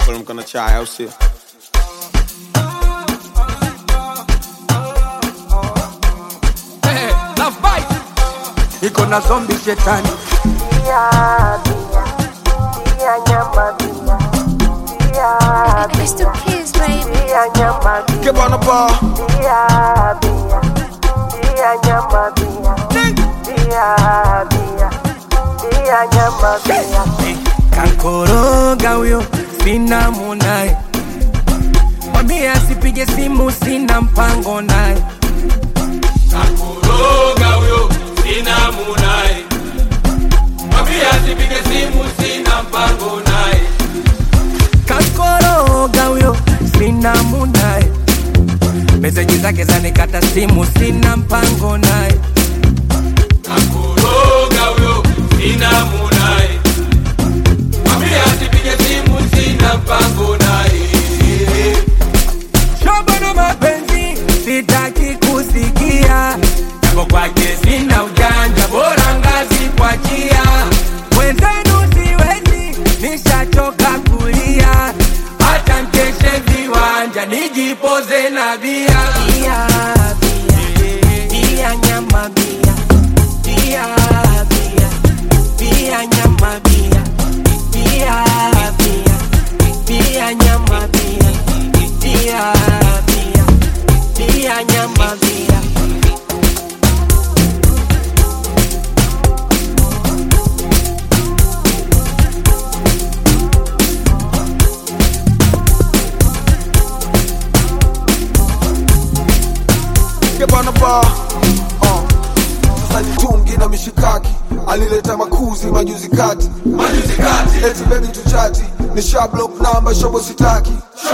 I'm gonna try out here. Love bite. Iko na zombie shetani. It's the kids, baby. Get on the bar. Kankoroga huyo sina munaye, mwambie asipige simu sina mpango naye. Kankoroga huyo sina munaye, mwambie asipige simu sina mpango naye. Kankoroga huyo sina munaye, meseji zake zanikata simu sina mpango naye. Kankoroga huyo sina munaye, mwambie asipige simu sina mpango naye. Shobo na mapenzi sitaki kusikia, yako kwake sina ujanja, bora ngazi kuachia. Mwenzenu siwezi, nishachoka kulia, hata mkeshe viwanja nijipoze na bia. Bia nyama bia, bia bia, bia nyama bia, bia bia, bia nyama bia, bia bia, bia nyama bia. Get on the bar. Sasa nitungi na mishikaki, alileta makuzi majuzi kati. Eti baby tuchati, nisha block number shobo sitaki.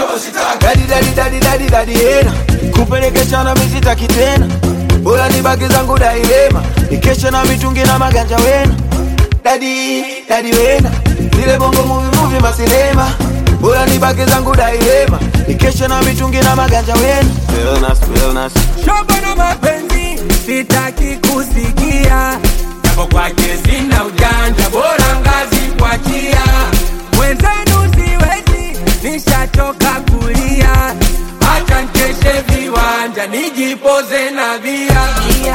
Dadi hena kupelekesha na misitaki tena, bora nibaki zangu dailema, nikesha na mitungi na maganja wena. Dadi wena zile bongo movie masinema, bora nibaki zangu dailema, nikesha na mitungi na maganja wena. Wellness Shobo na mapenzi sitaki kusikia, yako kwake sina ujanja, bora ngazi kuachia. Mwenzenu siwezi, nishachoka kulia, hata nkeshe viwanja nijipoze na bia.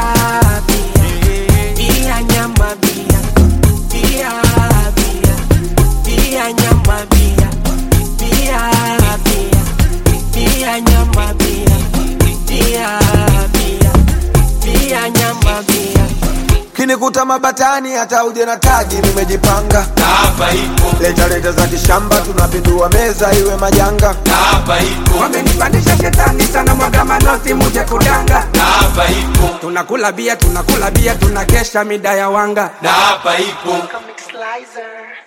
Bia nyama bia, bia bia, bia nyama bia, bia bia, bia nyama bia, bia bia, bia nyama bia. kinikuta mabatani hata uje na tagi nimejipanga. Hapa ipo, Leta za kishamba tunapindua meza iwe majanga. hapa ipo, Wamenipandisha shetani sana, mwaga manoti muje kudanga. hapa ipo, Tunakula bia, tunakesha mida ya wanga. hapa ipo. Comic Slicer.